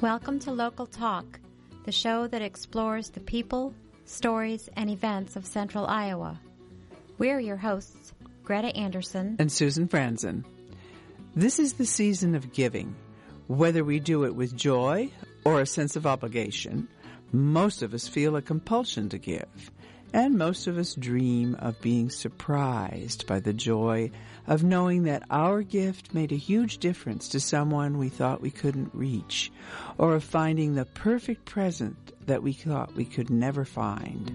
Welcome to Local Talk, the show that explores the people, stories, and events of Central Iowa. We're your hosts, Greta Anderson and Susan Franzen. This is the season of giving. Whether we do it with joy or a sense of obligation, most of us feel a compulsion to give, and most of us dream of being surprised by the joy of knowing that our gift made a huge difference to someone we thought we couldn't reach, or of finding the perfect present that we thought we could never find.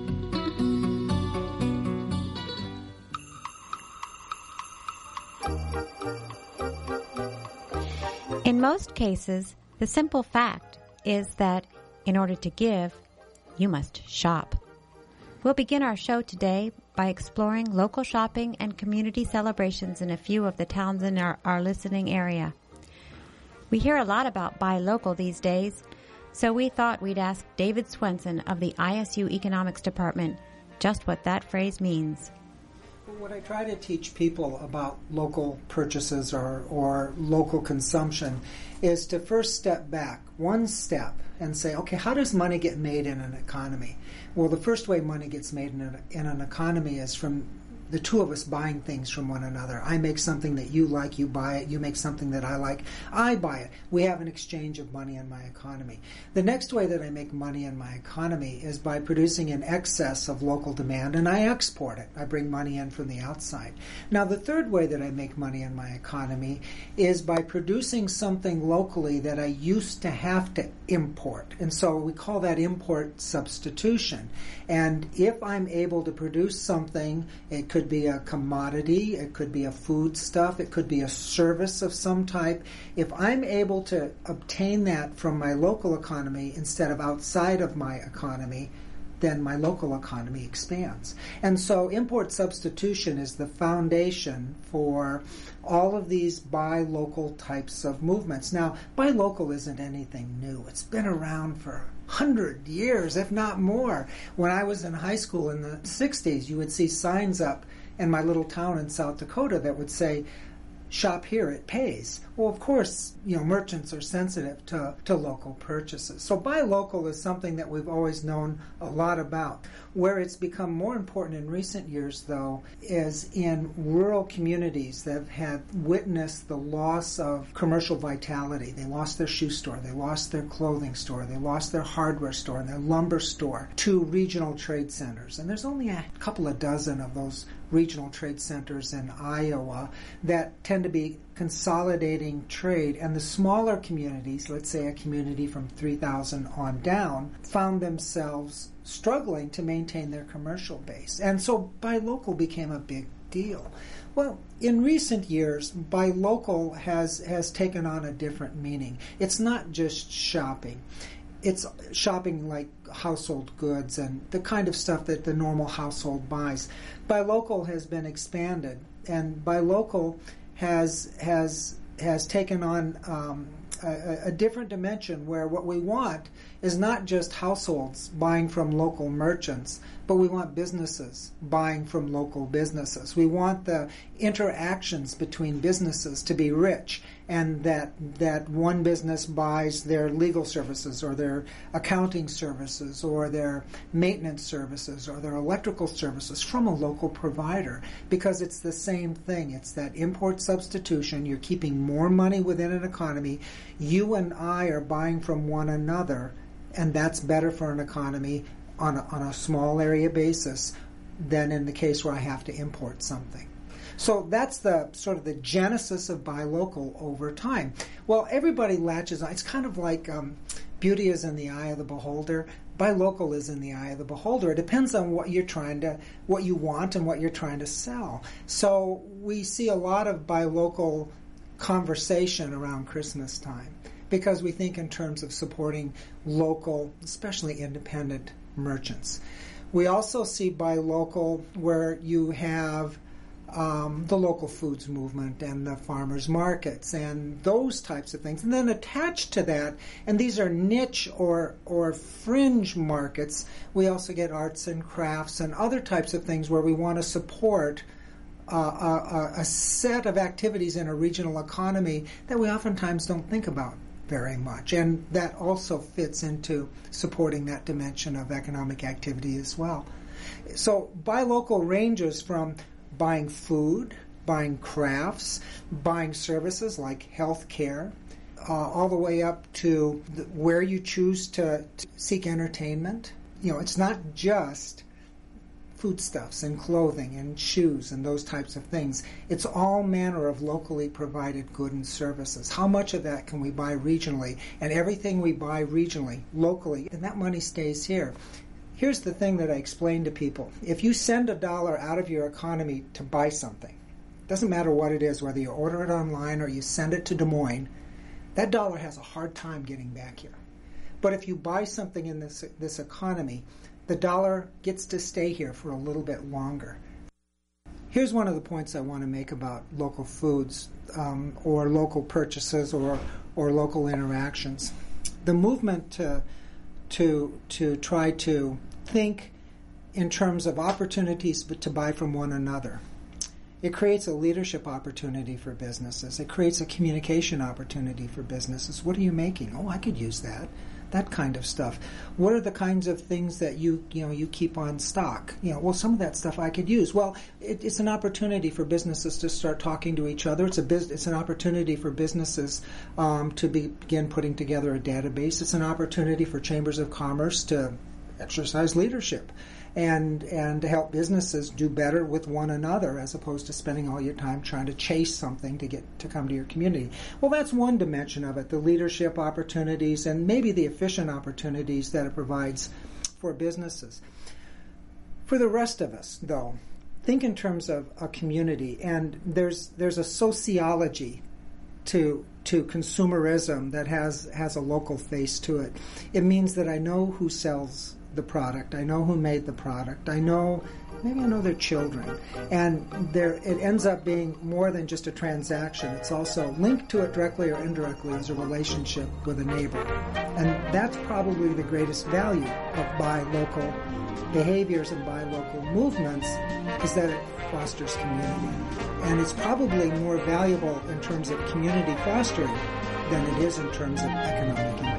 In most cases, the simple fact is that in order to give, you must shop. We'll begin our show today by exploring local shopping and community celebrations in a few of the towns in our listening area. We hear a lot about buy local these days, so we thought we'd ask David Swenson of the ISU Economics Department just what that phrase means. What I try to teach people about local purchases or local consumption is to first step back one step and say, okay, how does money get made in an economy? Well, the first way money gets made in an economy is from the two of us buying things from one another. I make something that you like, you buy it. You make something that I like, I buy it. We have an exchange of money in my economy. The next way that I make money in my economy is by producing in excess of local demand, and I export it. I bring money in from the outside. Now, the third way that I make money in my economy is by producing something locally that I used to have to import. And so we call that import substitution. And if I'm able to produce something, it could be a commodity, it could be a foodstuff, it could be a service of some type. If I'm able to obtain that from my local economy instead of outside of my economy, then my local economy expands. And so import substitution is the foundation for all of these buy local types of movements. Now, buy local isn't anything new. It's been around for 100 years, if not more. When I was in high school in the 60s, you would see signs up in my little town in South Dakota that would say, shop here, it pays. Well, of course, merchants are sensitive to local purchases. So buy local is something that we've always known a lot about. Where it's become more important in recent years, though, is in rural communities that have witnessed the loss of commercial vitality. They lost their shoe store, they lost their clothing store, they lost their hardware store and their lumber store to regional trade centers. And there's only a couple of dozen of those regional trade centers in Iowa that tend to be consolidating trade, and the smaller communities, let's say a community from 3,000 on down, found themselves struggling to maintain their commercial base. And so buy local became a big deal. Well, in recent years, buy local has taken on a different meaning. It's not just shopping. It's shopping like household goods and the kind of stuff that the normal household buys. Buy local has been expanded, and buy local has taken on a different dimension where what we want is not just households buying from local merchants, but we want businesses buying from local businesses. We want the interactions between businesses to be rich, and that one business buys their legal services or their accounting services or their maintenance services or their electrical services from a local provider, because it's the same thing. It's that import substitution. You're keeping more money within an economy. You and I are buying from one another, and that's better for an economy on a small area basis than in the case where I have to import something. So that's the sort of the genesis of buy local over time. Well, everybody latches on. It's kind of like beauty is in the eye of the beholder. Buy local is in the eye of the beholder. It depends on what you want and what you're trying to sell. So we see a lot of buy local conversation around Christmas time, because we think in terms of supporting local, especially independent merchants. We also see buy local where you have the local foods movement and the farmers markets and those types of things. And then attached to that, and these are niche or fringe markets, we also get arts and crafts and other types of things where we want to support a set of activities in a regional economy that we oftentimes don't think about very much. And that also fits into supporting that dimension of economic activity as well. So buy local ranges from buying food, buying crafts, buying services like health care, all the way up to where you choose to seek entertainment. It's not just foodstuffs and clothing and shoes and those types of things. It's all manner of locally provided goods and services. How much of that can we buy regionally? And everything we buy regionally, locally, and that money stays here. Here's the thing that I explain to people. If you send $1 out of your economy to buy something, doesn't matter what it is, whether you order it online or you send it to Des Moines, that dollar has a hard time getting back here. But if you buy something in this economy, the dollar gets to stay here for a little bit longer. Here's one of the points I want to make about local foods or local purchases or local interactions. The movement to try to think in terms of opportunities to buy from one another. It creates a leadership opportunity for businesses. It creates a communication opportunity for businesses. What are you making? Oh, I could use that. That kind of stuff. What are the kinds of things that you keep on stock? Well, some of that stuff I could use. Well, it's an opportunity for businesses to start talking to each other. It's an opportunity for businesses to begin putting together a database. It's an opportunity for chambers of commerce to exercise leadership and to help businesses do better with one another, as opposed to spending all your time trying to chase something to come to your community. Well, that's one dimension of it, the leadership opportunities and maybe the efficient opportunities that it provides for businesses. For the rest of us, though, think in terms of a community, and there's a sociology to consumerism that has a local face to it. It means that I know who sells the product. I know who made the product. Maybe I know their children. And it ends up being more than just a transaction. It's also linked to it directly or indirectly as a relationship with a neighbor. And that's probably the greatest value of buy local behaviors and buy local movements, is that it fosters community. And it's probably more valuable in terms of community fostering than it is in terms of economic impact.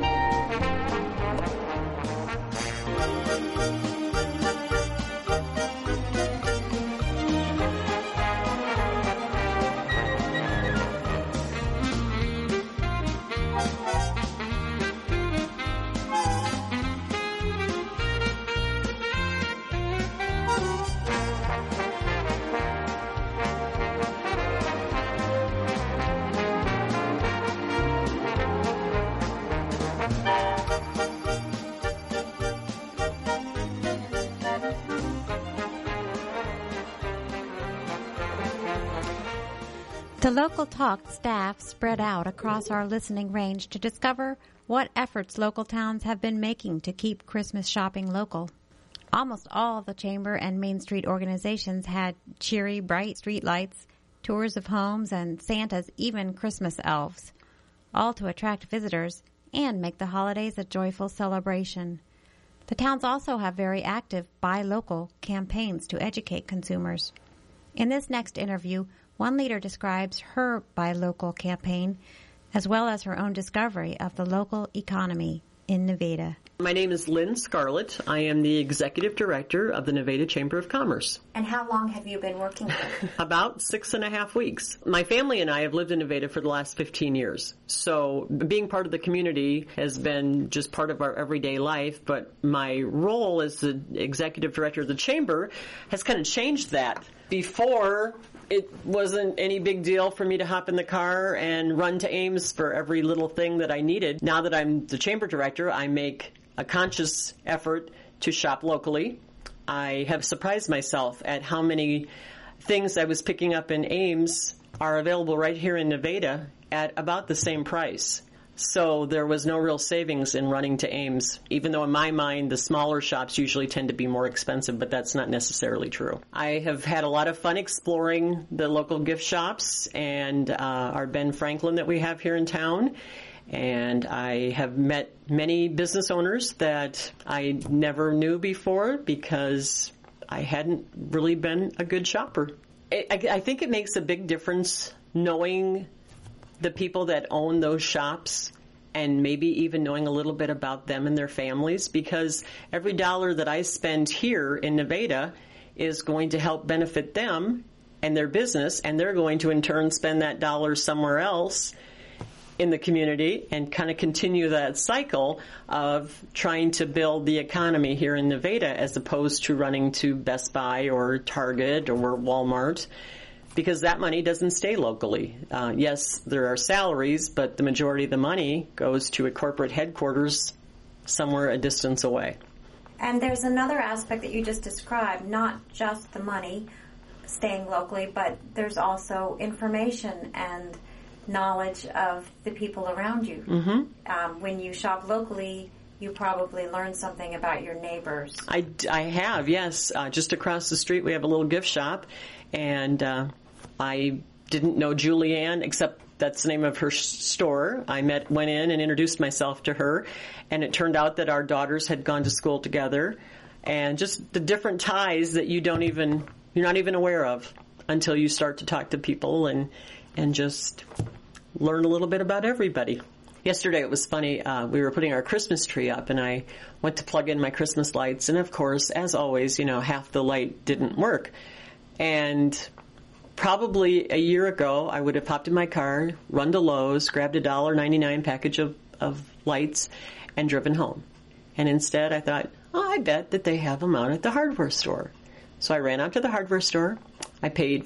The Local Talk staff spread out across our listening range to discover what efforts local towns have been making to keep Christmas shopping local. Almost all the Chamber and Main Street organizations had cheery, bright street lights, tours of homes, and Santas, even Christmas elves, all to attract visitors and make the holidays a joyful celebration. The towns also have very active Buy Local campaigns to educate consumers. In this next interview, one leader describes her Buy Local campaign, as well as her own discovery of the local economy in Nevada. My name is Lynn Scarlett. I am the Executive Director of the Nevada Chamber of Commerce. And how long have you been working there? About 6.5 weeks. My family and I have lived in Nevada for the last 15 years. So being part of the community has been just part of our everyday life, but my role as the Executive Director of the Chamber has kind of changed that. Before, it wasn't any big deal for me to hop in the car and run to Ames for every little thing that I needed. Now that I'm the Chamber Director, I make a conscious effort to shop locally. I have surprised myself at how many things I was picking up in Ames are available right here in Nevada at about the same price. So there was no real savings in running to Ames, even though in my mind the smaller shops usually tend to be more expensive, but that's not necessarily true. I have had a lot of fun exploring the local gift shops and our Ben Franklin that we have here in town. And I have met many business owners that I never knew before because I hadn't really been a good shopper. I think it makes a big difference knowing the people that own those shops and maybe even knowing a little bit about them and their families, because every dollar that I spend here in Nevada is going to help benefit them and their business, and they're going to in turn spend that dollar somewhere else in the community and kind of continue that cycle of trying to build the economy here in Nevada as opposed to running to Best Buy or Target or Walmart, because that money doesn't stay locally. Yes, there are salaries, but the majority of the money goes to a corporate headquarters somewhere a distance away. And there's another aspect that you just described, not just the money staying locally, but there's also information and knowledge of the people around you. Mm-hmm. When you shop locally, you probably learn something about your neighbors. I have, yes. Just across the street, we have a little gift shop, and I didn't know Julianne, except that's the name of her store. I went in and introduced myself to her, and it turned out that our daughters had gone to school together, and just the different ties that you're not even aware of until you start to talk to people and just learn a little bit about everybody. Yesterday it was funny, we were putting our Christmas tree up, and I went to plug in my Christmas lights, and of course, as always, half the light didn't work. And probably a year ago, I would have popped in my car, run to Lowe's, grabbed a $1.99 package of lights, and driven home. And instead I thought, I bet that they have them out at the hardware store. So I ran out to the hardware store. I paid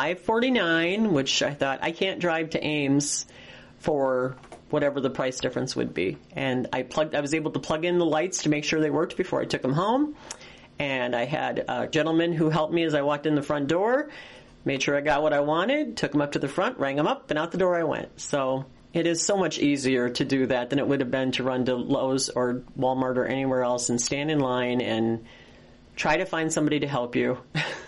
$5.49, which I thought, I can't drive to Ames for whatever the price difference would be. And I was able to plug in the lights to make sure they worked before I took them home. And I had a gentleman who helped me as I walked in the front door, made sure I got what I wanted, took them up to the front, rang them up, and out the door I went. So it is so much easier to do that than it would have been to run to Lowe's or Walmart or anywhere else and stand in line and try to find somebody to help you.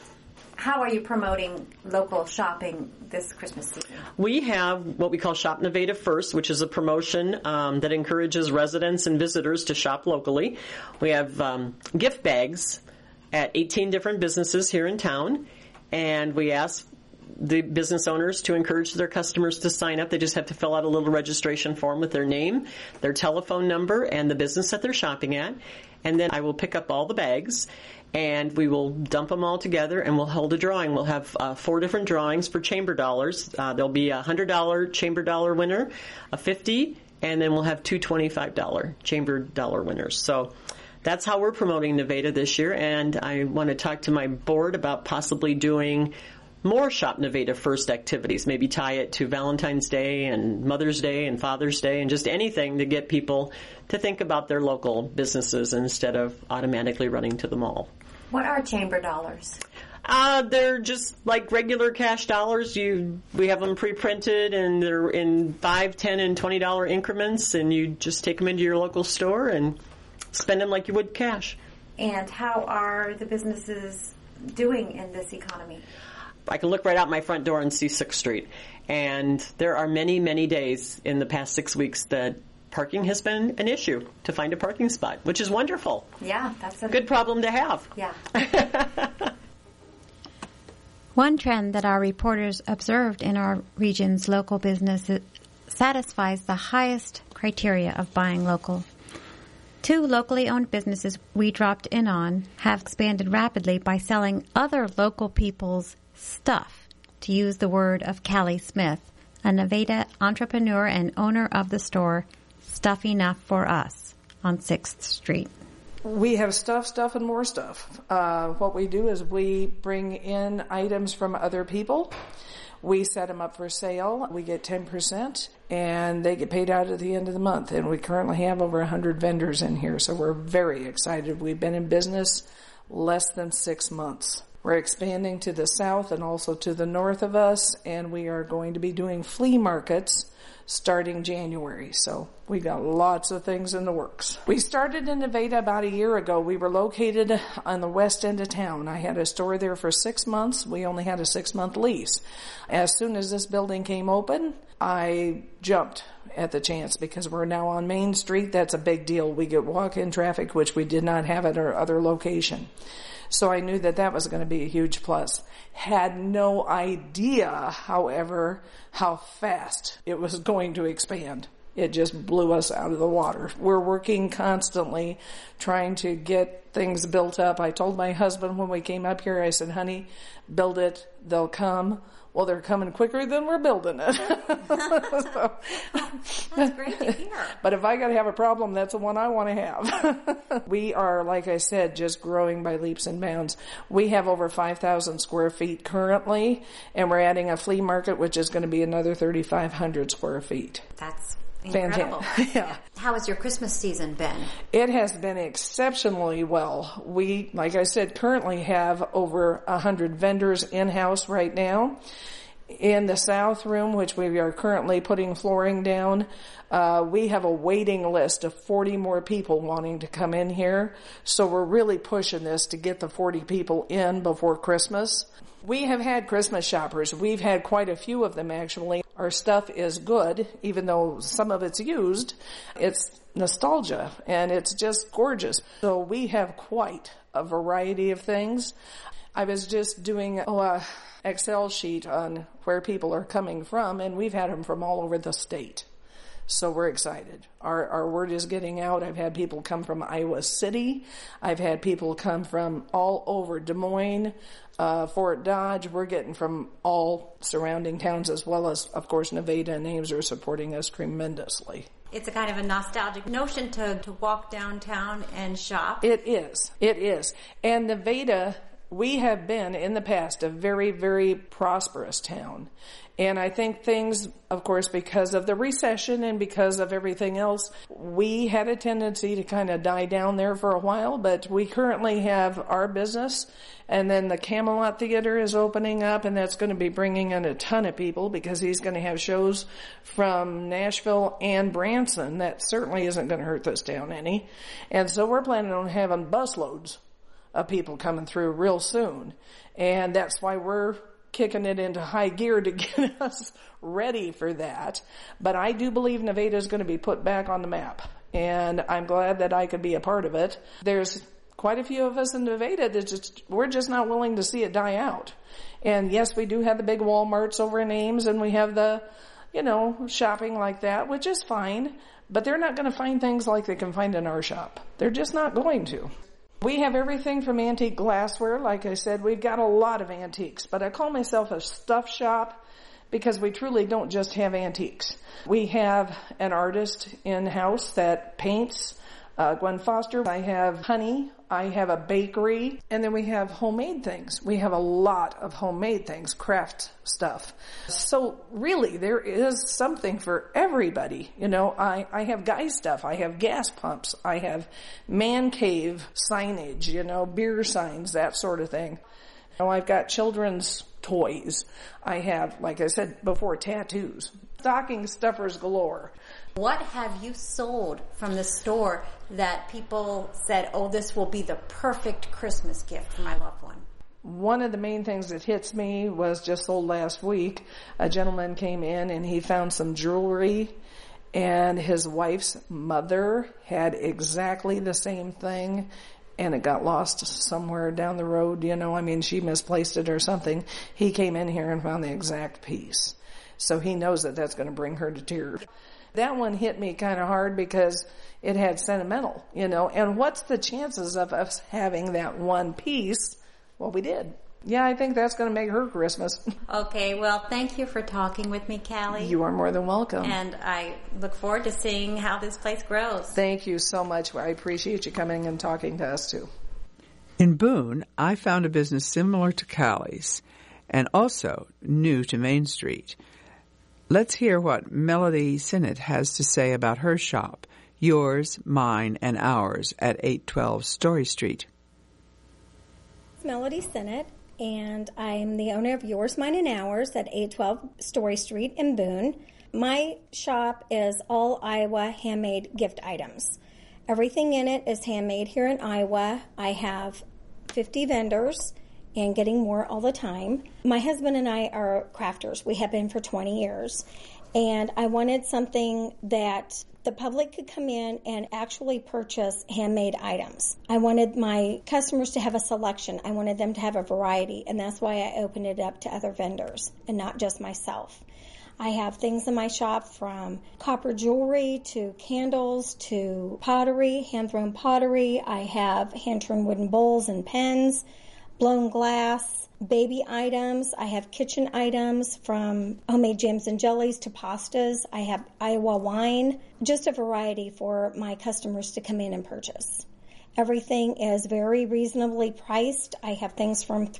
How are you promoting local shopping this Christmas season? We have what we call Shop Nevada First, which is a promotion that encourages residents and visitors to shop locally. We have gift bags at 18 different businesses here in town, and we ask the business owners to encourage their customers to sign up. They just have to fill out a little registration form with their name, their telephone number, and the business that they're shopping at. And then I will pick up all the bags, and we will dump them all together, and we'll hold a drawing. We'll have 4 different drawings for chamber dollars. There'll be a $100 chamber dollar winner, a $50, and then we'll have 2 $25 chamber dollar winners. So that's how we're promoting Nevada this year, and I want to talk to my board about possibly doing more Shop Nevada First activities, maybe tie it to Valentine's Day and Mother's Day and Father's Day and just anything to get people to think about their local businesses instead of automatically running to the mall. What are chamber dollars? They're just like regular cash dollars. We have them pre-printed, and they're in $5, $10, and $20 increments, and you just take them into your local store and spend them like you would cash. And how are the businesses doing in this economy? I can look right out my front door and see 6th Street. And there are many, many days in the past 6 weeks that parking has been an issue to find a parking spot, which is wonderful. Yeah, that's a good problem to have. Yeah. One trend that our reporters observed in our region's local businesses satisfies the highest criteria of buying local. 2 locally owned businesses we dropped in on have expanded rapidly by selling other local people's stuff, to use the word of Callie Smith, a Nevada entrepreneur and owner of the store Stuff Enough for Us on 6th Street. We have stuff, and more stuff. What we do is we bring in items from other people. We set them up for sale. We get 10%, and they get paid out at the end of the month. And we currently have over 100 vendors in here, so we're very excited. We've been in business less than 6 months. We're expanding to the south and also to the north of us, and we are going to be doing flea markets starting January. So we got lots of things in the works. We started in Nevada about a year ago. We were located on the west end of town. I had a store there for 6 months. We only had a 6-month lease. As soon as this building came open, I jumped at the chance because we're now on Main Street. That's a big deal. We get walk-in traffic, which we did not have at our other location. So I knew that that was going to be a huge plus. Had no idea, however, how fast it was going to expand. It just blew us out of the water. We're working constantly trying to get things built up. I told my husband when we came up here, I said, honey, build it, they'll come. Well, they're coming quicker than we're building it. So, that's great to hear. But if I got to have a problem, that's the one I want to have. We are, like I said, just growing by leaps and bounds. We have over 5,000 square feet currently, and we're adding a flea market, which is going to be another 3,500 square feet. That's incredible. Yeah. How has your Christmas season been? It has been exceptionally well. We, like I said, currently have over 100 vendors in-house right now. In the south room, which we are currently putting flooring down, we have a waiting list of 40 more people wanting to come in here. So we're really pushing this to get the 40 people in before Christmas. We have had Christmas shoppers. We've had quite a few of them, actually. Our stuff is good, even though some of it's used. It's nostalgia, and it's just gorgeous. So we have quite a variety of things. I was just doing an Excel sheet on where people are coming from, and we've had them from all over the state. So we're excited. Our word is getting out. I've had people come from Iowa City. I've had people come from all over Des Moines, Fort Dodge. We're getting from all surrounding towns, as well as, of course, Nevada and Ames are supporting us tremendously. It's a kind of a nostalgic notion to walk downtown and shop. It is. It is. And Nevada, we have been in the past a very, very prosperous town. And I think things, of course, because of the recession and because of everything else, we had a tendency to kind of die down there for a while, but we currently have our business, and then the Camelot Theater is opening up, and that's going to be bringing in a ton of people because he's going to have shows from Nashville and Branson. That certainly isn't going to hurt this town any. And so we're planning on having busloads of people coming through real soon. And that's why we're kicking it into high gear to get us ready for that. But I do believe Nevada is going to be put back on the map, and I'm glad that I could be a part of it. There's quite a few of us in Nevada that we're just not willing to see it die out. And yes, we do have the big Walmarts over in Ames, and we have the, shopping like that, which is fine, but they're not going to find things like they can find in our shop. They're just not going to. We have everything from antique glassware. Like I said, we've got a lot of antiques, but I call myself a stuff shop because we truly don't just have antiques. We have an artist in-house that paints, Gwen Foster. I have honey. I have a bakery. And then we have homemade things. We have a lot of homemade things, craft stuff. So really, there is something for everybody. I have guy stuff. I have gas pumps. I have man cave signage, beer signs, that sort of thing. I've got children's toys. I have, like I said before, tattoos. Stocking stuffers galore. What have you sold from the store that people said, oh, this will be the perfect Christmas gift for my loved one? One of the main things that hits me was just sold last week. A gentleman came in and he found some jewelry, and his wife's mother had exactly the same thing, and it got lost somewhere down the road. She misplaced it or something. He came in here and found the exact piece. So he knows that that's going to bring her to tears. That one hit me kind of hard because it had sentimental, and what's the chances of us having that one piece? Well, we did. Yeah, I think that's going to make her Christmas. Okay, well, thank you for talking with me, Callie. You are more than welcome. And I look forward to seeing how this place grows. Thank you so much. I appreciate you coming and talking to us, too. In Boone, I found a business similar to Callie's and also new to Main Street. Let's hear what Melody Sinnott has to say about her shop, yours, mine, and ours at 812 Story Street. It's Melody Sinnott, and I'm the owner of Yours, Mine, and Ours at 812 Story Street in Boone. My shop is all Iowa handmade gift items. Everything in it is handmade here in Iowa. I have 50 vendors and getting more all the time. My husband and I are crafters. We have been for 20 years. And I wanted something that the public could come in and actually purchase handmade items. I wanted my customers to have a selection. I wanted them to have a variety, and that's why I opened it up to other vendors and not just myself. I have things in my shop from copper jewelry to candles to pottery, hand-thrown pottery. I have hand-turned wooden bowls and pens, blown glass, baby items. I have kitchen items from homemade jams and jellies to pastas. I have Iowa wine, just a variety for my customers to come in and purchase. Everything is very reasonably priced. I have things from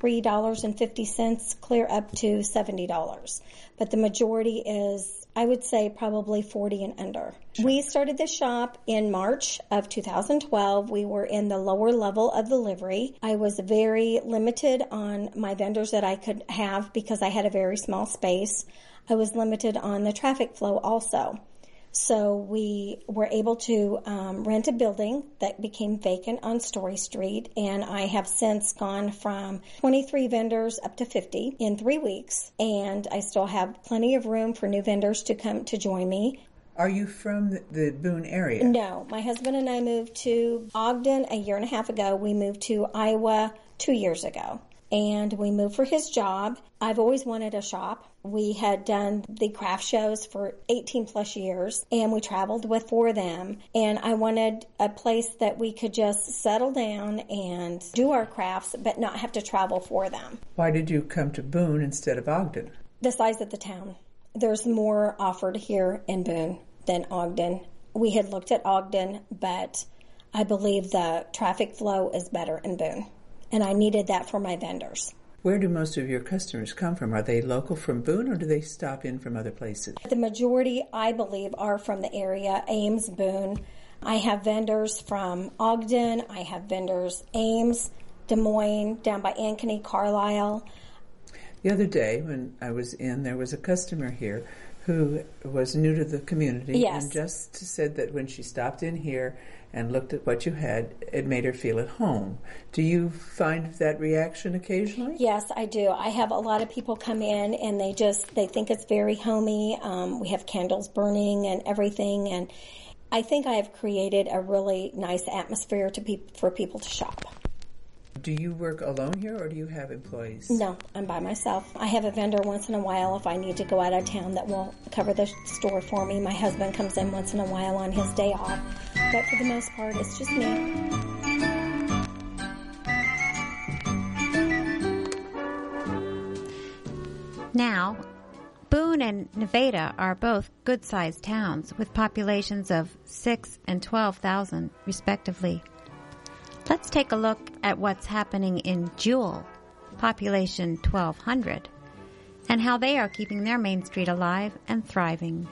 $3.50 clear up to $70. But the majority is, I would say, probably 40 and under. We started the shop in March of 2012. We were in the lower level of delivery. I was very limited on my vendors that I could have because I had a very small space. I was limited on the traffic flow also. So we were able to rent a building that became vacant on Story Street, and I have since gone from 23 vendors up to 50 in 3 weeks, and I still have plenty of room for new vendors to come to join me. Are you from the Boone area? No. My husband and I moved to Ogden a year and a half ago. We moved to Iowa 2 years ago. And we moved for his job. I've always wanted a shop. We had done the craft shows for 18 plus years, and we traveled for them. And I wanted a place that we could just settle down and do our crafts, but not have to travel for them. Why did you come to Boone instead of Ogden? The size of the town. There's more offered here in Boone than Ogden. We had looked at Ogden, but I believe the traffic flow is better in Boone. And I needed that for my vendors. Where do most of your customers come from? Are they local from Boone, or do they stop in from other places? The majority, I believe, are from the area, Ames, Boone. I have vendors from Ogden. I have vendors Ames, Des Moines, down by Ankeny, Carlisle. The other day when I was in, there was a customer here who was new to the community. Yes. And just said that when she stopped in here and looked at what you had, it made her feel at home. Do you find that reaction occasionally? Yes, I do. I have a lot of people come in and they think it's very homey. We have candles burning and everything, and I think I have created a really nice atmosphere for people to shop. Do you work alone here, or do you have employees? No, I'm by myself. I have a vendor once in a while if I need to go out of town that will cover the store for me. My husband comes in once in a while on his day off. But for the most part, it's just me. Now, Boone and Nevada are both good-sized towns with populations of 6,000 and 12,000, respectively. Let's take a look at what's happening in Jewell, population 1,200, and how they are keeping their main street alive and thriving.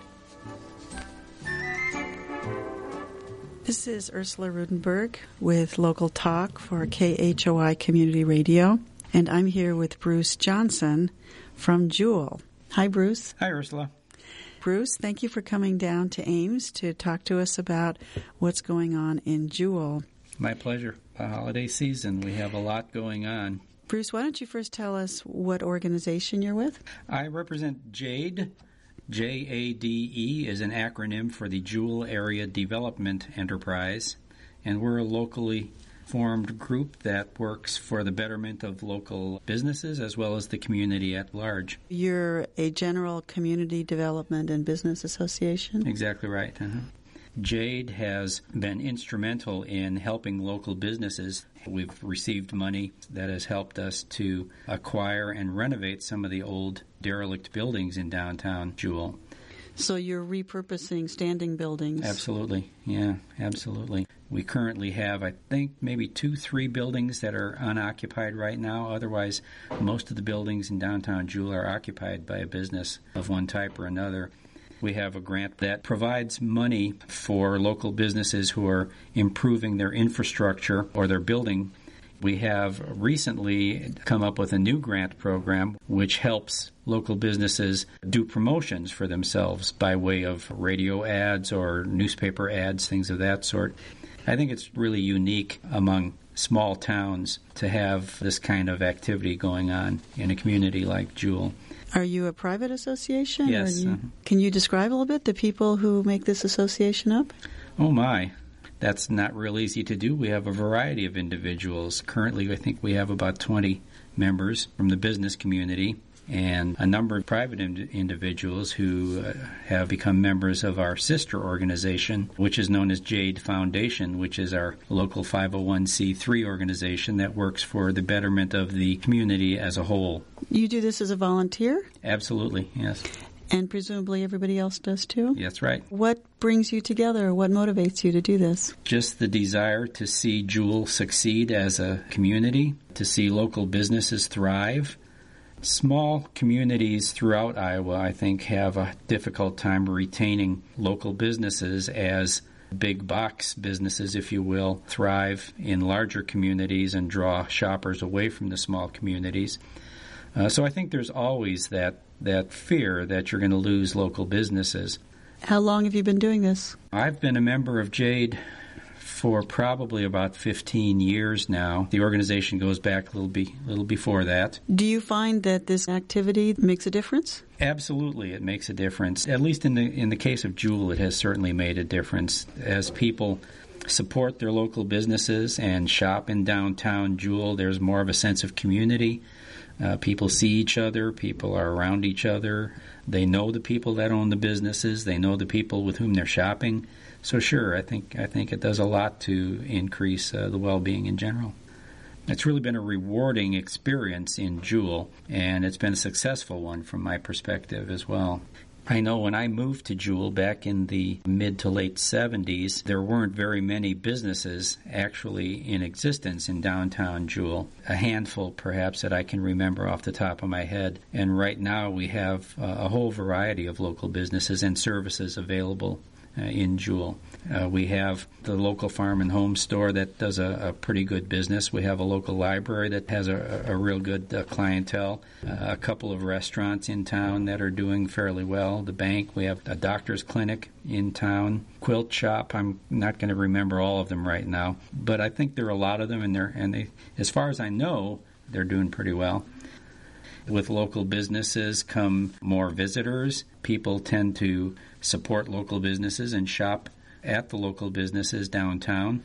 This is Ursula Rudenberg with Local Talk for KHOI Community Radio, and I'm here with Bruce Johnson from Jewell. Hi, Bruce. Hi, Ursula. Bruce, thank you for coming down to Ames to talk to us about what's going on in Jewell. My pleasure. The holiday season, we have a lot going on. Bruce, why don't you first tell us what organization you're with? I represent JADE. JADE is an acronym for the Jewell Area Development Enterprise, and we're a locally formed group that works for the betterment of local businesses as well as the community at large. You're a general community development and business association? Exactly right. JADE has been instrumental in helping local businesses. We've received money that has helped us to acquire and renovate some of the old derelict buildings in downtown Jewell. So you're repurposing standing buildings? Absolutely. Yeah, absolutely. We currently have, I think, maybe 2-3 buildings that are unoccupied right now. Otherwise, most of the buildings in downtown Jewell are occupied by a business of one type or another. We have a grant that provides money for local businesses who are improving their infrastructure or their building. We have recently come up with a new grant program which helps local businesses do promotions for themselves by way of radio ads or newspaper ads, things of that sort. I think it's really unique among small towns to have this kind of activity going on in a community like Jewell. Are you a private association? Yes. Can you describe a little bit the people who make this association up? Oh, my. That's not real easy to do. We have a variety of individuals. Currently, I think we have about 20 members from the business community and a number of private individuals who have become members of our sister organization, which is known as Jade Foundation, which is our local 501c3 organization that works for the betterment of the community as a whole. You do this as a volunteer? Absolutely, yes. And presumably everybody else does too? That's right. What brings you together? What motivates you to do this? Just the desire to see Jewell succeed as a community, to see local businesses thrive. Small communities throughout Iowa, I think, have a difficult time retaining local businesses as big box businesses, if you will, thrive in larger communities and draw shoppers away from the small communities. So I think there's always that fear that you're going to lose local businesses. How long have you been doing this? I've been a member of Jade for probably about 15 years now. The organization goes back a little before that. Do you find that this activity makes a difference? Absolutely, it makes a difference. At least in the case of Jewell, it has certainly made a difference. As people support their local businesses and shop in downtown Jewell, there's more of a sense of community. People see each other. People are around each other. They know the people that own the businesses. They know the people with whom they're shopping. So sure, I think it does a lot to increase the well-being in general. It's really been a rewarding experience in Jewell, and it's been a successful one from my perspective as well. I know when I moved to Jewell back in the mid to late 70s, there weren't very many businesses actually in existence in downtown Jewell. A handful, perhaps, that I can remember off the top of my head. And right now we have a whole variety of local businesses and services available in Jewell. We have the local farm and home store that does a pretty good business. We have a local library that has a real good clientele. A couple of restaurants in town that are doing fairly well. The bank, we have a doctor's clinic in town. Quilt shop, I'm not going to remember all of them right now, but I think there are a lot of them, and they, as far as I know, they're doing pretty well. With local businesses come more visitors. People tend to support local businesses and shop at the local businesses downtown.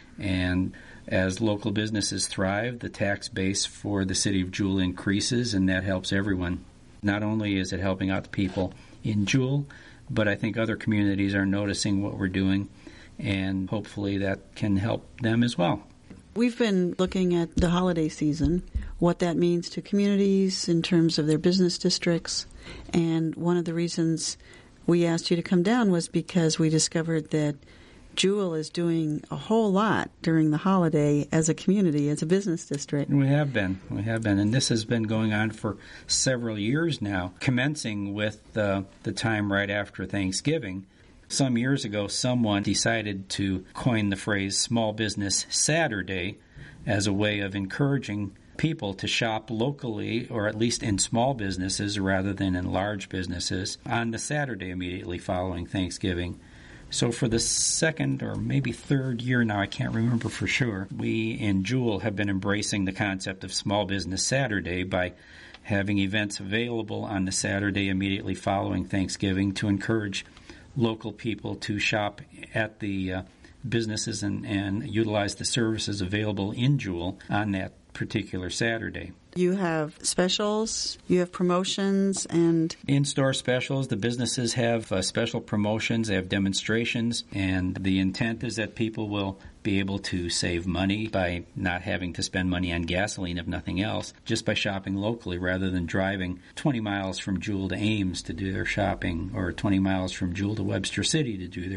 And as local businesses thrive, the tax base for the city of Jewell increases, and that helps everyone. Not only is it helping out the people in Jewell, but I think other communities are noticing what we're doing, and hopefully that can help them as well. We've been looking at the holiday season, what that means to communities in terms of their business districts. And one of the reasons we asked you to come down was because we discovered that Jewell is doing a whole lot during the holiday as a community, as a business district. We have been. And this has been going on for several years now, commencing with the time right after Thanksgiving. Some years ago, someone decided to coin the phrase Small Business Saturday as a way of encouraging people to shop locally, or at least in small businesses rather than in large businesses, on the Saturday immediately following Thanksgiving. So for the second or maybe third year now, I can't remember for sure, we in Jewell have been embracing the concept of Small Business Saturday by having events available on the Saturday immediately following Thanksgiving to encourage local people to shop at the businesses and utilize the services available in Jewell on that particular Saturday. You have specials, you have promotions, and in-store specials. The businesses have special promotions, they have demonstrations, and the intent is that people will be able to save money by not having to spend money on gasoline, if nothing else, just by shopping locally rather than driving 20 miles from Jewell to Ames to do their shopping, or 20 miles from Jewell to Webster City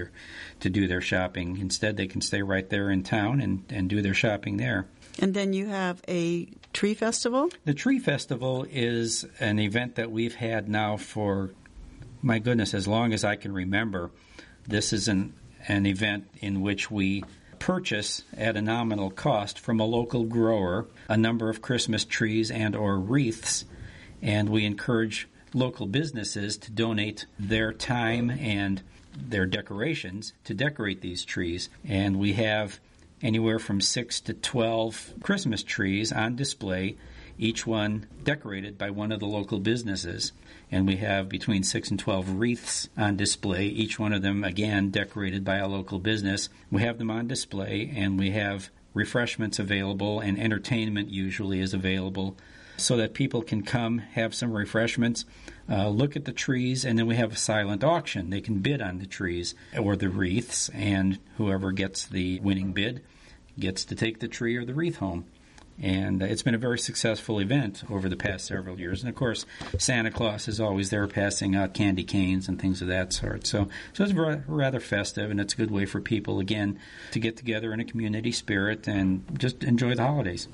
to do their shopping. Instead, they can stay right there in town and do their shopping there. And then you have a tree festival? The Tree Festival is an event that we've had now for, my goodness, as long as I can remember. This is an event in which we purchase at a nominal cost from a local grower a number of Christmas trees and or wreaths, and we encourage local businesses to donate their time and their decorations to decorate these trees. And we have anywhere from 6 to 12 Christmas trees on display, each one decorated by one of the local businesses. And we have between 6 and 12 wreaths on display, each one of them, again, decorated by a local business. We have them on display, and we have refreshments available, and entertainment usually is available so that people can come, have some refreshments, look at the trees, and then we have a silent auction. They can bid on the trees or the wreaths, and whoever gets the winning bid gets to take the tree or the wreath home. And it's been a very successful event over the past several years. And, of course, Santa Claus is always there passing out candy canes and things of that sort. So it's rather festive, and it's a good way for people, again, to get together in a community spirit and just enjoy the holidays.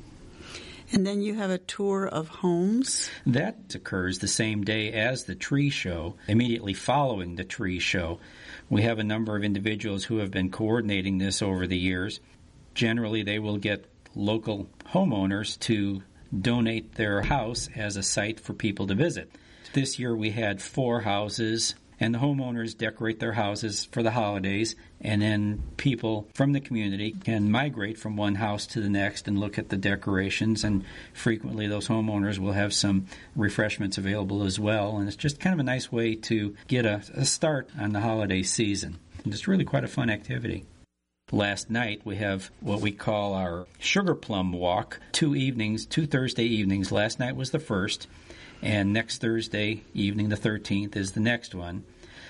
And then you have a tour of homes? That occurs the same day as the tree show, immediately following the tree show. We have a number of individuals who have been coordinating this over the years. Generally, they will get local homeowners to donate their house as a site for people to visit. This year we had 4 houses, and the homeowners decorate their houses for the holidays, and then people from the community can migrate from one house to the next and look at the decorations, and frequently those homeowners will have some refreshments available as well, and it's just kind of a nice way to get a start on the holiday season. And it's really quite a fun activity. Last night, we have what we call our Sugar Plum Walk, 2 Thursday evenings. Last night was the first, and next Thursday evening, the 13th, is the next one.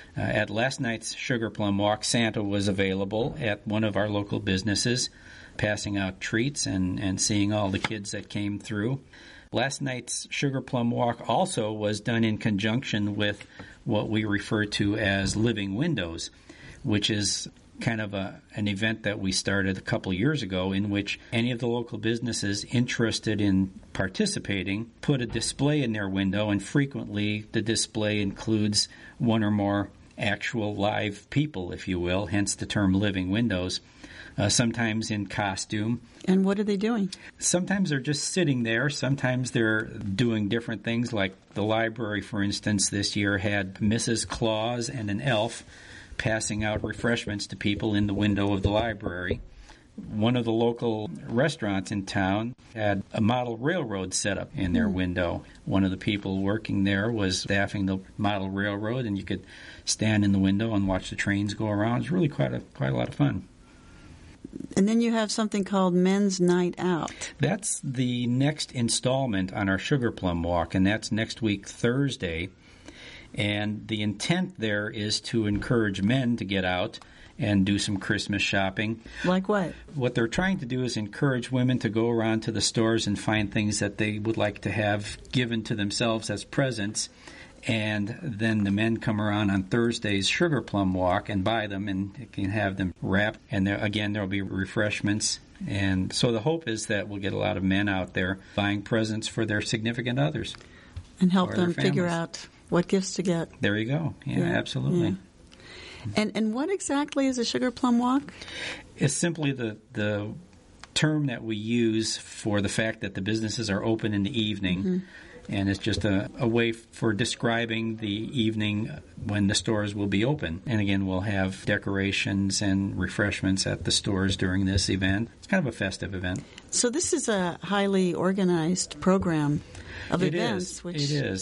At last night's Sugar Plum Walk, Santa was available at one of our local businesses, passing out treats and seeing all the kids that came through. Last night's Sugar Plum Walk also was done in conjunction with what we refer to as Living Windows, which is kind of an event that we started a couple years ago, in which any of the local businesses interested in participating put a display in their window, and frequently the display includes one or more actual live people, if you will, hence the term Living Windows, sometimes in costume. And what are they doing? Sometimes they're just sitting there. Sometimes they're doing different things, like the library, for instance, this year had Mrs. Claus and an elf passing out refreshments to people in the window of the library. One of the local restaurants in town had a model railroad set up in their window. One of the people working there was staffing the model railroad, and you could stand in the window and watch the trains go around. It's really quite a lot of fun. And then you have something called Men's Night Out. That's the next installment on our Sugar Plum Walk, and that's next week, Thursday. And the intent there is to encourage men to get out and do some Christmas shopping. Like what? What they're trying to do is encourage women to go around to the stores and find things that they would like to have given to themselves as presents. And then the men come around on Thursday's Sugar Plum Walk and buy them, and can have them wrapped. And there will be refreshments. And so the hope is that we'll get a lot of men out there buying presents for their significant others. And help them figure out what gifts to get. There you go. Yeah, absolutely. Yeah. And what exactly is a Sugar Plum Walk? It's simply the term that we use for the fact that the businesses are open in the evening. Mm-hmm. And it's just a way for describing the evening when the stores will be open. And again, we'll have decorations and refreshments at the stores during this event. It's kind of a festive event. So this is a highly organized program of events. It is.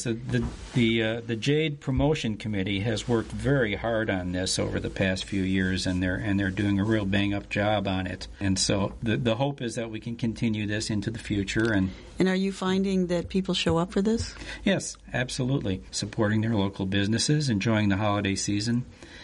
The Jade Promotion Committee has worked very hard on this over the past few years, and they're doing a real bang-up job on it. And so the hope is that we can continue this into the future. And are you finding that people show up for this? Yes, absolutely. Supporting their local businesses, enjoying the holiday season,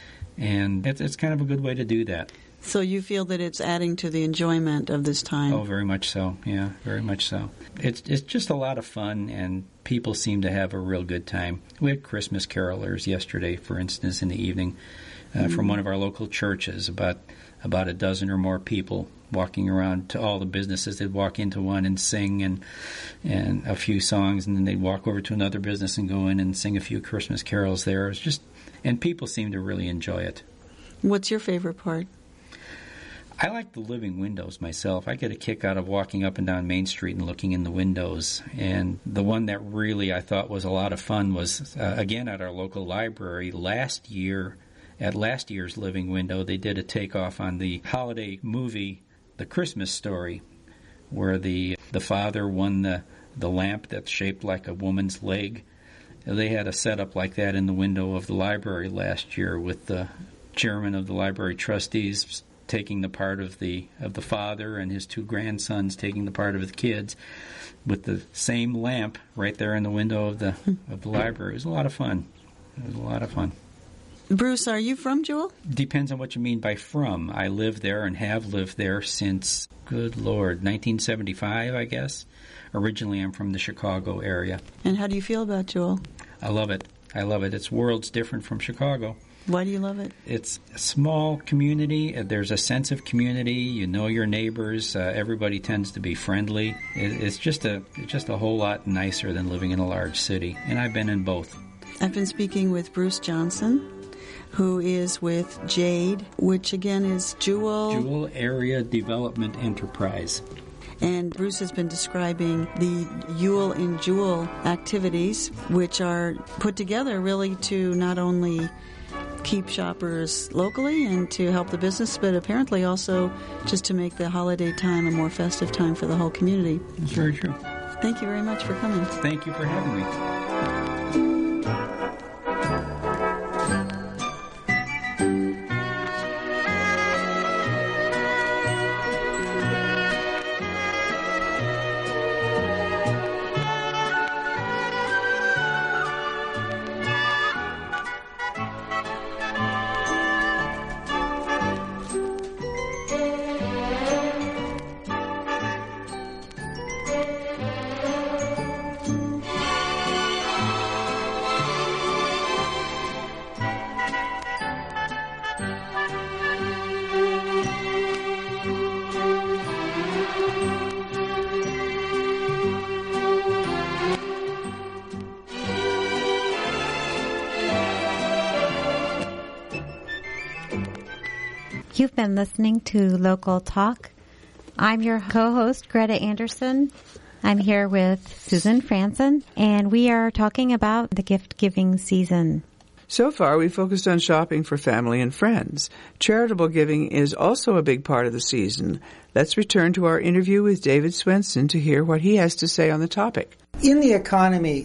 and it's kind of a good way to do that. So you feel that it's adding to the enjoyment of this time? Oh, very much so. Yeah, very much so. It's just a lot of fun, and people seem to have a real good time. We had Christmas carolers yesterday, for instance, in the evening from one of our local churches, about a dozen or more people walking around to all the businesses. They'd walk into one and sing and a few songs, and then they'd walk over to another business and go in and sing a few Christmas carols there. It's just, and people seem to really enjoy it. What's your favorite part? I like the living windows myself. I get a kick out of walking up and down Main Street and looking in the windows. And the one that really I thought was a lot of fun was, again, at our local library. Last year's Living Window, they did a takeoff on the holiday movie, the Christmas Story, where the father won the lamp that's shaped like a woman's leg. They had a setup like that in the window of the library last year, with the chairman of the library trustees taking the part of the father and his two grandsons taking the part of the kids, with the same lamp right there in the window of the library. It was a lot of fun. Bruce, are you from Jewell? Depends on what you mean by from. I live there and have lived there since, good Lord, 1975, I guess. Originally, I'm from the Chicago area. And how do you feel about Jewell? I love it. It's worlds different from Chicago. Why do you love it? It's a small community. There's a sense of community. You know your neighbors. Everybody tends to be friendly. It's just a whole lot nicer than living in a large city. And I've been in both. I've been speaking with Bruce Johnson, who is with JADE, which again is Jewell Area Development Enterprise. And Bruce has been describing the Yule in Jewell activities, which are put together really to not only keep shoppers locally and to help the business, but apparently also just to make the holiday time a more festive time for the whole community. That's very true. Thank you very much for coming. Thank you for having me. You've been listening to Local Talk. I'm your co-host, Greta Anderson. I'm here with Susan Franson, and we are talking about the gift-giving season. So far, we focused on shopping for family and friends. Charitable giving is also a big part of the season. Let's return to our interview with David Swenson to hear what he has to say on the topic. In the economy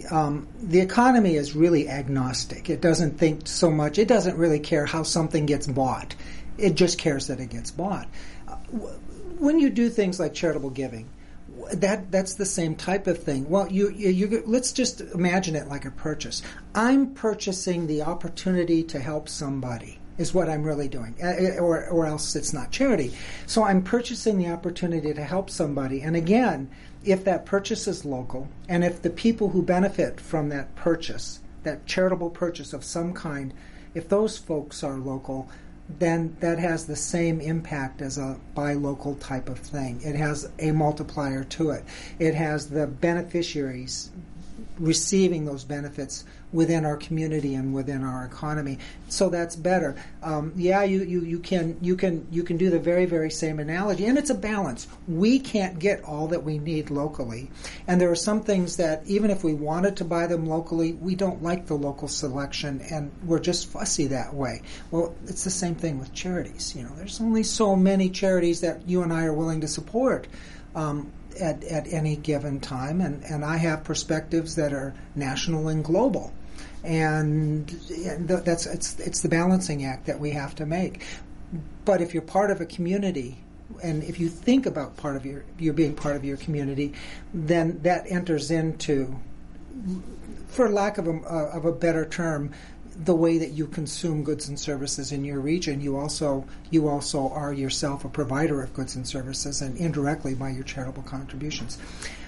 is really agnostic. It doesn't think so much. It doesn't really care how something gets bought. It just cares that it gets bought. When you do things like charitable giving, that's the same type of thing. Well, you let's just imagine it like a purchase. I'm purchasing the opportunity to help somebody is what I'm really doing, or else it's not charity. So I'm purchasing the opportunity to help somebody. And again, if that purchase is local, and if the people who benefit from that purchase, that charitable purchase of some kind, if those folks are local, then that has the same impact as a buy local type of thing. It has a multiplier to it. It has the beneficiaries receiving those benefits within our community and within our economy. So that's better. You can do the very, very same analogy, and it's a balance. We can't get all that we need locally, and there are some things that even if we wanted to buy them locally, we don't like the local selection, and we're just fussy that way. Well, it's the same thing with charities. There's only so many charities that you and I are willing to support at any given time, and I have perspectives that are national and global, and it's the balancing act that we have to make. But if you're part of a community, and if you think about you're being part of your community, then that enters into, for lack of a better term, the way that you consume goods and services in your region. You also are yourself a provider of goods and services, and indirectly by your charitable contributions.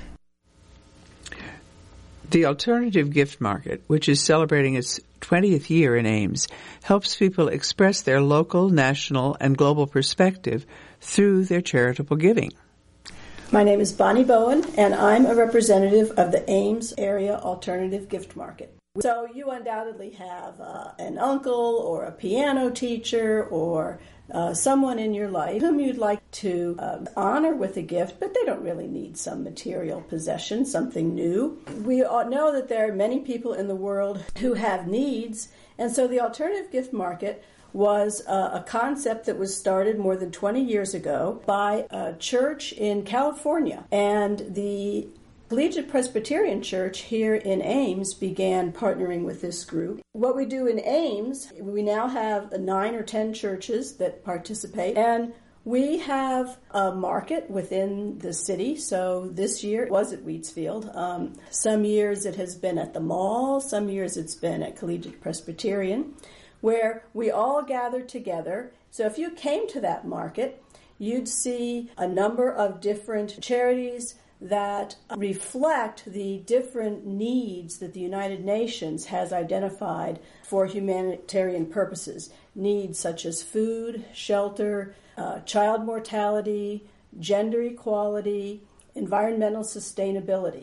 The Alternative Gift Market, which is celebrating its 20th year in Ames, helps people express their local, national, and global perspective through their charitable giving. My name is Bonnie Bowen, and I'm a representative of the Ames Area Alternative Gift Market. So you undoubtedly have an uncle or a piano teacher or someone in your life whom you'd like to honor with a gift, but they don't really need some material possession, something new. We know that there are many people in the world who have needs, and so the alternative gift market was a concept that was started more than 20 years ago by a church in California. And the Collegiate Presbyterian Church here in Ames began partnering with this group. What we do in Ames, we now have 9 or 10 churches that participate, and we have a market within the city. So this year it was at Wheatsfield. Some years it has been at the mall, some years it's been at Collegiate Presbyterian, where we all gather together. So if you came to that market, you'd see a number of different charities that reflect the different needs that the United Nations has identified for humanitarian purposes. Needs such as food, shelter, child mortality, gender equality, environmental sustainability.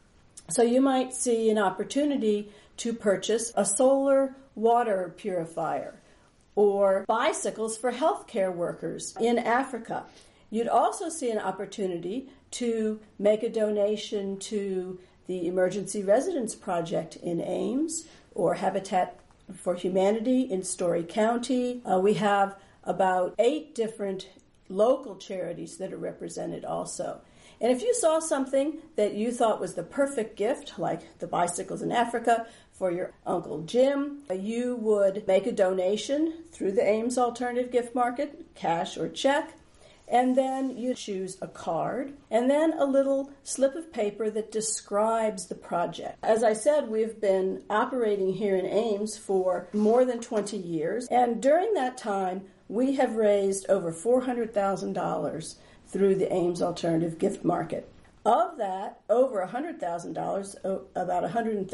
So you might see an opportunity to purchase a solar water purifier or bicycles for healthcare workers in Africa. You'd also see an opportunity to make a donation to the Emergency Residence Project in Ames or Habitat for Humanity in Story County. We have about 8 different local charities that are represented also. And if you saw something that you thought was the perfect gift, like the bicycles in Africa for your Uncle Jim, you would make a donation through the Ames Alternative Gift Market, cash or check, and then you choose a card, and then a little slip of paper that describes the project. As I said, we've been operating here in Ames for more than 20 years, and during that time, we have raised over $400,000 through the Ames Alternative Gift Market. Of that, over $100,000, about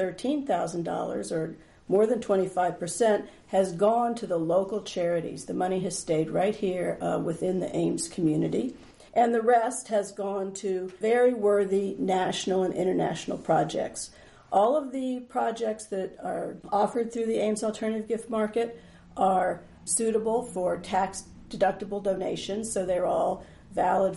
$113,000, or more than 25%, has gone to the local charities. The money has stayed right here within the Ames community. And the rest has gone to very worthy national and international projects. All of the projects that are offered through the Ames Alternative Gift Market are suitable for tax-deductible donations, so they're all valid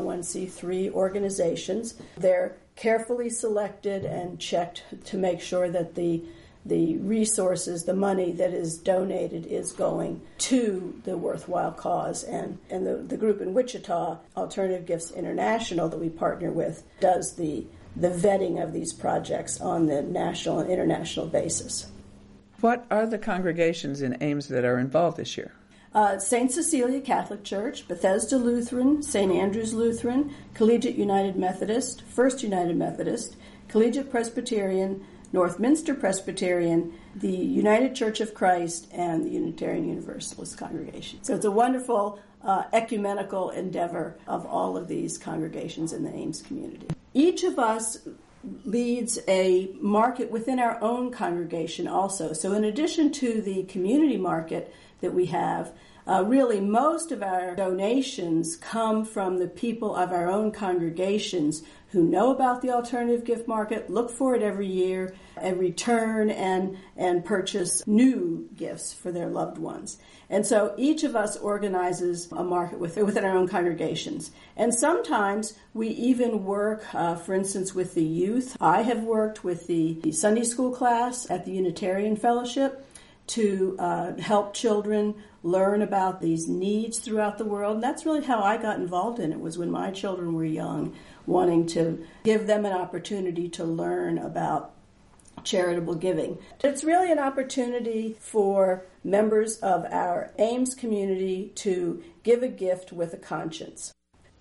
501c3 organizations. They're carefully selected and checked to make sure that the resources, the money that is donated, is going to the worthwhile cause. And the group in Wichita, Alternative Gifts International, that we partner with, does the vetting of these projects on the national and international basis. What are the congregations in Ames that are involved this year? St. Cecilia Catholic Church, Bethesda Lutheran, St. Andrew's Lutheran, Collegiate United Methodist, First United Methodist, Collegiate Presbyterian, Northminster Presbyterian, the United Church of Christ, and the Unitarian Universalist congregation. So it's a wonderful ecumenical endeavor of all of these congregations in the Ames community. Each of us leads a market within our own congregation also. So in addition to the community market that we have, really most of our donations come from the people of our own congregations who know about the alternative gift market, look for it every year, and return and purchase new gifts for their loved ones. And so each of us organizes a market within our own congregations. And sometimes we even work, for instance, with the youth. I have worked with the Sunday school class at the Unitarian Fellowship to help children learn about these needs throughout the world. And that's really how I got involved in it, was when my children were young, wanting to give them an opportunity to learn about charitable giving. It's really an opportunity for members of our Ames community to give a gift with a conscience.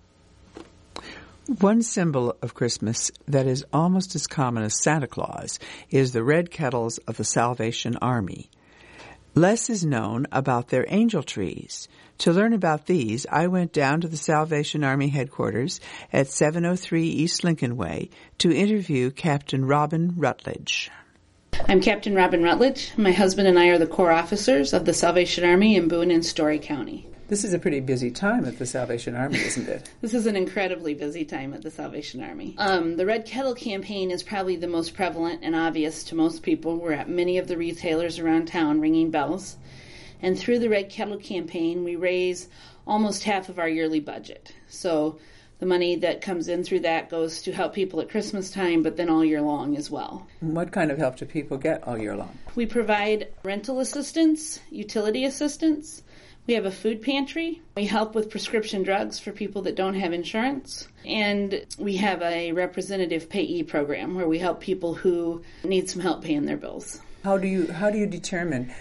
One symbol of Christmas that is almost as common as Santa Claus is the red kettles of the Salvation Army. Less is known about their angel trees. To learn about these, I went down to the Salvation Army headquarters at 703 East Lincoln Way to interview Captain Robin Rutledge. I'm Captain Robin Rutledge. My husband and I are the Corps officers of the Salvation Army in Boone and Story County. This is a pretty busy time at the Salvation Army, isn't it? This is an incredibly busy time at the Salvation Army. The Red Kettle campaign is probably the most prevalent and obvious to most people. We're at many of the retailers around town ringing bells. And through the Red Kettle campaign, we raise almost half of our yearly budget. So the money that comes in through that goes to help people at Christmas time, but then all year long as well. What kind of help do people get all year long? We provide rental assistance, utility assistance. We have a food pantry. We help with prescription drugs for people that don't have insurance. And we have a representative payee program where we help people who need some help paying their bills. How do you determine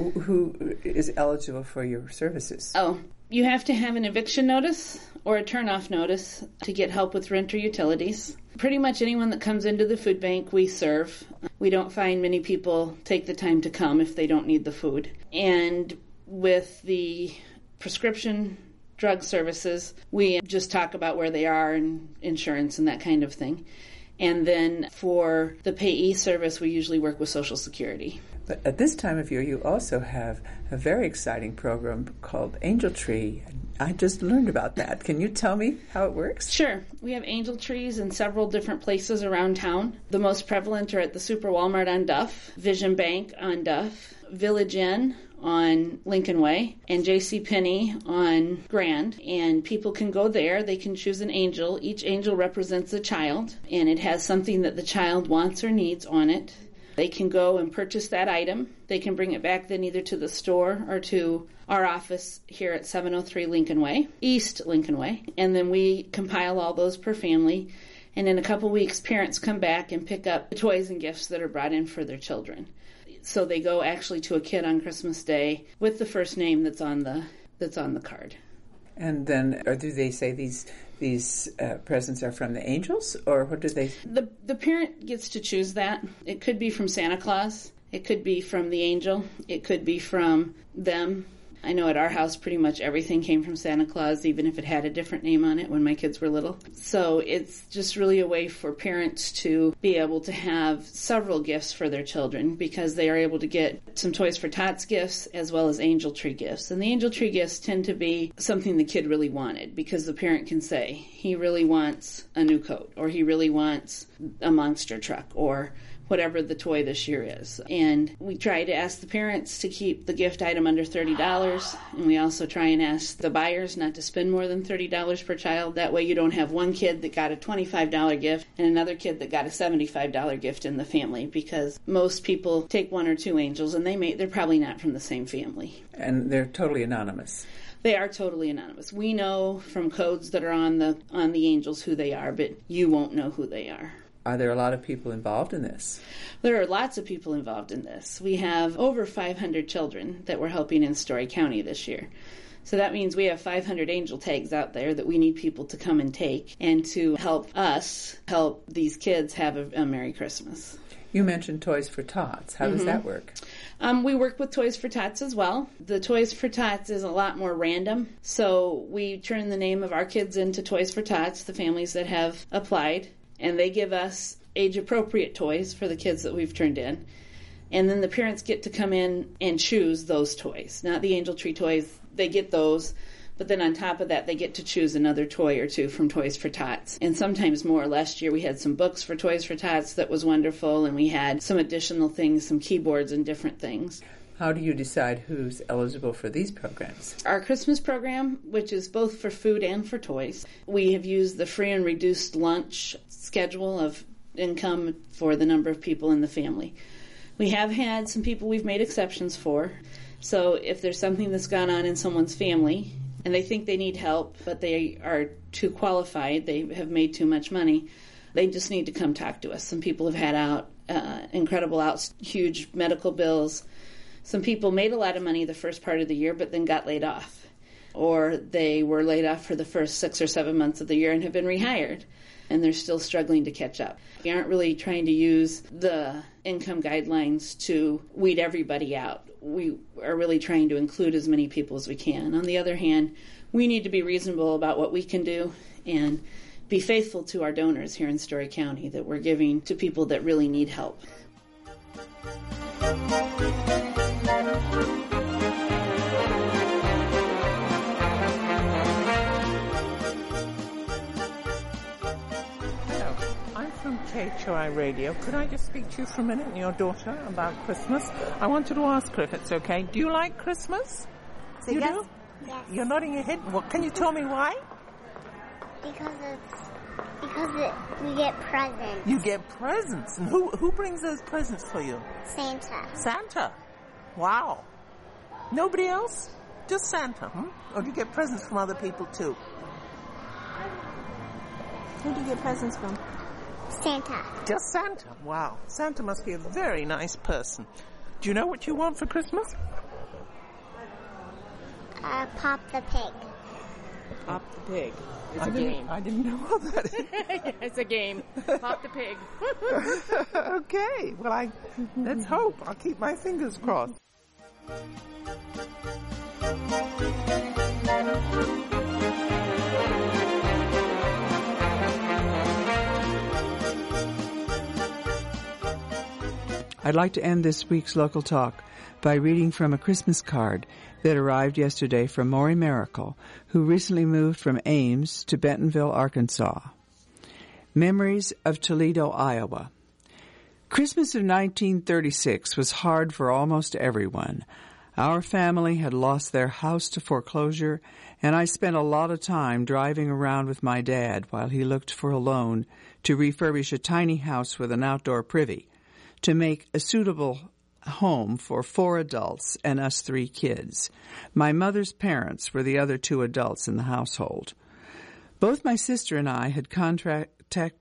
who is eligible for your services? You have to have an eviction notice or a turn-off notice to get help with rent or utilities. Pretty much anyone that comes into the food bank, we serve. We don't find many people take the time to come if they don't need the food. And with the prescription drug services, we just talk about where they are and insurance and that kind of thing. And then for the payee service, we usually work with Social Security. But at this time of year, you also have a very exciting program called Angel Tree. I just learned about that. Can you tell me how it works? Sure. We have angel trees in several different places around town. The most prevalent are at the Super Walmart on Duff, Vision Bank on Duff, Village Inn on Lincoln Way, and JCPenney on Grand. And people can go there. They can choose an angel. Each angel represents a child, and it has something that the child wants or needs on it. They can go and purchase that item. They can bring it back then either to the store or to our office here at 703 Lincoln Way, East Lincoln Way. And then we compile all those per family. And in a couple weeks, parents come back and pick up the toys and gifts that are brought in for their children. So they go actually to a kid on Christmas Day with the first name that's on the card. And then, or do they say these presents are from the angels, or what do they? The parent gets to choose that. It could be from Santa Claus. It could be from the angel. It could be from them. I know at our house pretty much everything came from Santa Claus, even if it had a different name on it when my kids were little. So it's just really a way for parents to be able to have several gifts for their children because they are able to get some Toys for Tots gifts as well as Angel Tree gifts. And the Angel Tree gifts tend to be something the kid really wanted because the parent can say he really wants a new coat or he really wants a monster truck or whatever the toy this year is. And we try to ask the parents to keep the gift item under $30, and we also try and ask the buyers not to spend more than $30 per child. That way you don't have one kid that got a $25 gift and another kid that got a $75 gift in the family, because most people take one or two angels and they're probably not from the same family. And they're totally anonymous. They are totally anonymous. We know from codes that are on the angels who they are, but you won't know who they are. Are there a lot of people involved in this? There are lots of people involved in this. We have over 500 children that we're helping in Story County this year. So that means we have 500 angel tags out there that we need people to come and take and to help us help these kids have a Merry Christmas. You mentioned Toys for Tots. How does that work? We work with Toys for Tots as well. The Toys for Tots is a lot more random. So we turn the name of our kids into Toys for Tots, the families that have applied. And they give us age-appropriate toys for the kids that we've turned in. And then the parents get to come in and choose those toys. Not the Angel Tree toys. They get those. But then on top of that, they get to choose another toy or two from Toys for Tots. And sometimes more. Last year we had some books for Toys for Tots that was wonderful. And we had some additional things, some keyboards and different things. How do you decide who's eligible for these programs? Our Christmas program, which is both for food and for toys, we have used the free and reduced lunch schedule of income for the number of people in the family. We have had some people we've made exceptions for. So if there's something that's gone on in someone's family and they think they need help, but they are too qualified, they have made too much money, they just need to come talk to us. Some people have had huge medical bills. Some people made a lot of money the first part of the year, but then got laid off. Or they were laid off for the first 6 or 7 months of the year and have been rehired, and they're still struggling to catch up. We aren't really trying to use the income guidelines to weed everybody out. We are really trying to include as many people as we can. On the other hand, we need to be reasonable about what we can do and be faithful to our donors here in Story County that we're giving to people that really need help. KHOI Radio. Could I just speak to you for a minute and your daughter about Christmas? I wanted to ask her if it's okay. Do you like Christmas? Say you yes? do? Yes. You're nodding your head. Well, can you tell me why? Because we get presents. You get presents. And who brings those presents for you? Santa. Santa? Wow. Nobody else? Just Santa, Or do you get presents from other people too? Who do you get presents from? Santa. Just Santa? Wow. Santa must be a very nice person. Do you know what you want for Christmas? Pop the Pig. Pop the Pig. It's a game. I didn't know what that is. It's a game. Pop the Pig. Okay. Well, let's hope. I'll keep my fingers crossed. I'd like to end this week's Local Talk by reading from a Christmas card that arrived yesterday from Maury Miracle, who recently moved from Ames to Bentonville, Arkansas. Memories of Toledo, Iowa. Christmas of 1936 was hard for almost everyone. Our family had lost their house to foreclosure, and I spent a lot of time driving around with my dad while he looked for a loan to refurbish a tiny house with an outdoor privy to make a suitable home for 4 adults and us 3 kids. My mother's parents were the other 2 adults in the household. Both my sister and I had contracted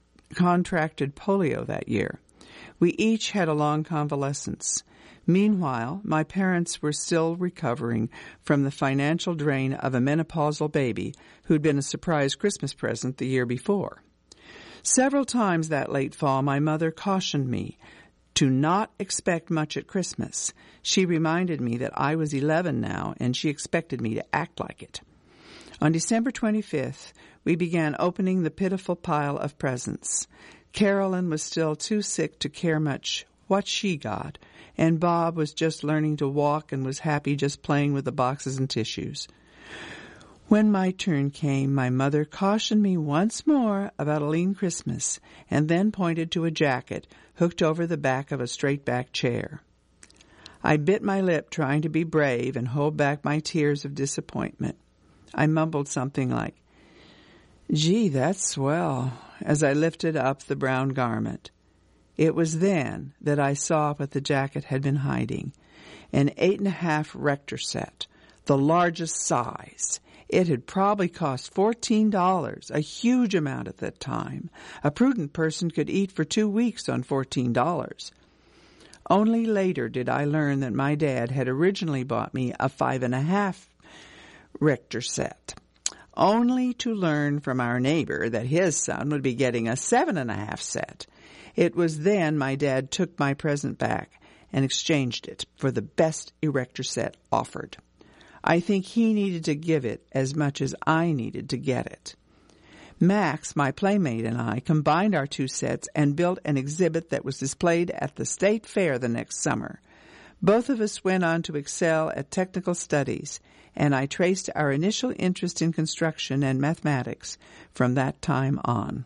polio that year. We each had a long convalescence. Meanwhile, my parents were still recovering from the financial drain of a menopausal baby who'd been a surprise Christmas present the year before. Several times that late fall, my mother cautioned me to not expect much at Christmas. She reminded me that I was 11 now, and she expected me to act like it. On December 25th, we began opening the pitiful pile of presents. Carolyn was still too sick to care much what she got, and Bob was just learning to walk and was happy just playing with the boxes and tissues. When my turn came, my mother cautioned me once more about a lean Christmas and then pointed to a jacket hooked over the back of a straight-back chair. I bit my lip trying to be brave and hold back my tears of disappointment. I mumbled something like, "Gee, that's swell," as I lifted up the brown garment. It was then that I saw what the jacket had been hiding, an 8.5 Rector set, the largest size. It had probably cost $14, a huge amount at that time. A prudent person could eat for 2 weeks on $14. Only later did I learn that my dad had originally bought me a 5.5 Rector set, only to learn from our neighbor that his son would be getting a 7.5 set. It was then my dad took my present back and exchanged it for the best erector set offered. I think he needed to give it as much as I needed to get it. Max, my playmate, and I combined our 2 sets and built an exhibit that was displayed at the state fair the next summer. Both of us went on to excel at technical studies, and I traced our initial interest in construction and mathematics from that time on.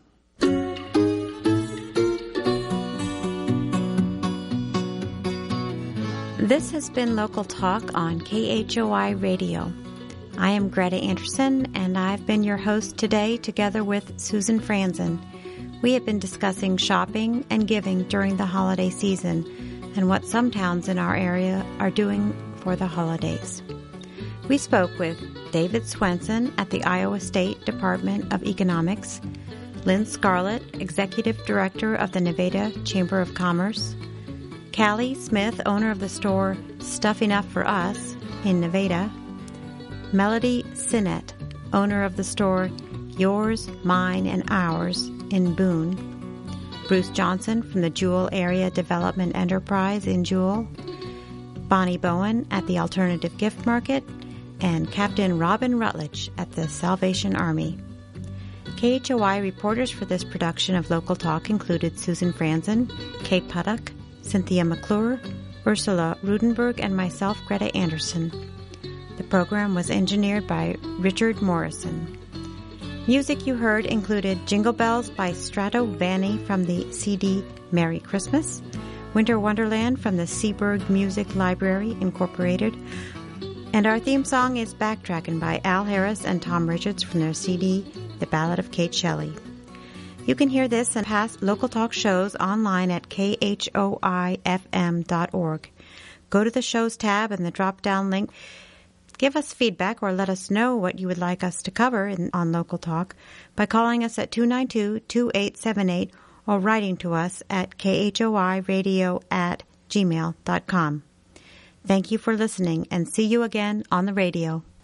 This has been Local Talk on KHOI Radio. I am Greta Anderson, and I've been your host today together with Susan Franzen. We have been discussing shopping and giving during the holiday season and what some towns in our area are doing for the holidays. We spoke with David Swenson at the Iowa State Department of Economics, Lynn Scarlett, Executive Director of the Nevada Chamber of Commerce, Callie Smith, owner of the store Stuff Enough for Us in Nevada, Melody Sinnett, owner of the store Yours, Mine, and Ours in Boone, Bruce Johnson from the Jewell Area Development Enterprise in Jewell, Bonnie Bowen at the Alternative Gift Market, and Captain Robin Rutledge at the Salvation Army. KHOI reporters for this production of Local Talk included Susan Franzen, Kate Puttock, Cynthia McClure, Ursula Rudenberg, and myself, Greta Anderson. The program was engineered by Richard Morrison. Music you heard included Jingle Bells by Stratovani from the CD Merry Christmas, Winter Wonderland from the Seaberg Music Library, Incorporated, and our theme song is Backtrackin' by Al Harris and Tom Richards from their CD The Ballad of Kate Shelley. You can hear this and past Local Talk shows online at khoifm.org. Go to the shows tab and the drop-down link. Give us feedback or let us know what you would like us to cover on Local Talk by calling us at 292-2878 or writing to us at khoiradio@gmail.com. Thank you for listening and see you again on the radio.